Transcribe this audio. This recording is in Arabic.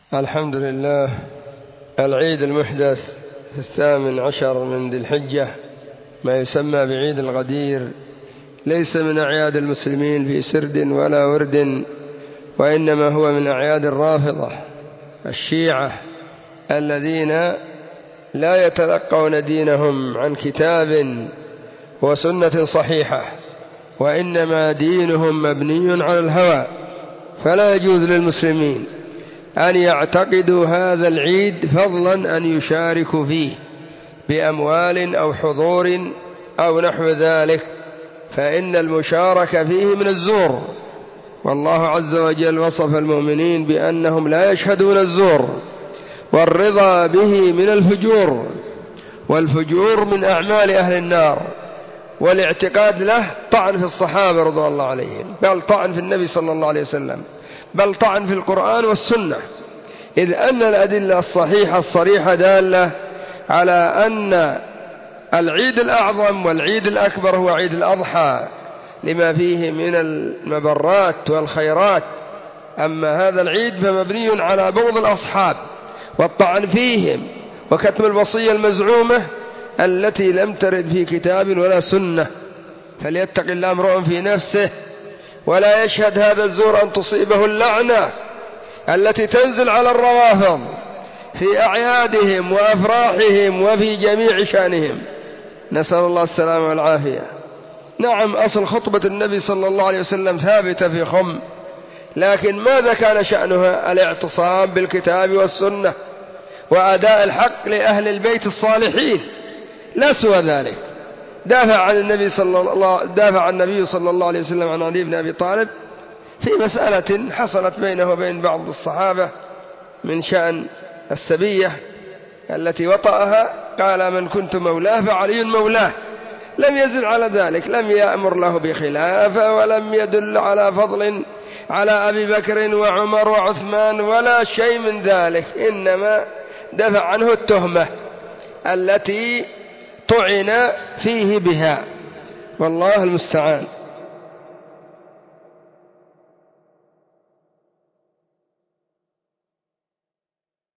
الحمد لله. العيد المحدث في 18 من ذي الحجة ما يسمى بعيد الغدير ليس من أعياد المسلمين في سرد ولا ورد، وإنما هو من أعياد الرافضة الشيعة الذين لا يتلقون دينهم عن كتاب وسنة صحيحة، وإنما دينهم مبني على الهوى. فلا يجوز للمسلمين أن يعتقدوا هذا العيد فضلا أن يشاركوا فيه بأموال أو حضور أو نحو ذلك، فإن المشاركة فيه من الزور، والله عز وجل وصف المؤمنين بأنهم لا يشهدون الزور، والرضا به من الفجور، والفجور من أعمال أهل النار، والاعتقاد له طعن في الصحابة رضوان الله عليهم، بل طعن في النبي صلى الله عليه وسلم، بل طعن في القرآن والسنة، إذ أن الأدلة الصحيحة الصريحة دالة على أن العيد الأعظم والعيد الأكبر هو عيد الأضحى لما فيه من المبرات والخيرات. أما هذا العيد فمبني على بغض الأصحاب والطعن فيهم وكتم الوصية المزعومة التي لم ترد في كتاب ولا سنة. فليتق الله امرؤ في نفسه ولا يشهد هذا الزور أن تصيبه اللعنة التي تنزل على الروافض في أعيادهم وأفراحهم وفي جميع شأنهم، نسأل الله السلامة والعافية. نعم، أصل خطبة النبي صلى الله عليه وسلم ثابتة في خم، لكن ماذا كان شأنها؟ الاعتصام بالكتاب والسنة وأداء الحق لأهل البيت الصالحين، لا سوى ذلك. دافع النبي صلى الله عليه وسلم عن علي بن أبي طالب في مسألة حصلت بينه وبين بعض الصحابة من شأن السبية التي وطأها، قال: من كنت مولاه فعلي مولاه. لم يزل على ذلك، لم يأمر له بخلافة ولم يدل على فضل على أبي بكر وعمر وعثمان ولا شيء من ذلك، إنما دفع عنه التهمة التي طعن فيه بها، والله المستعان.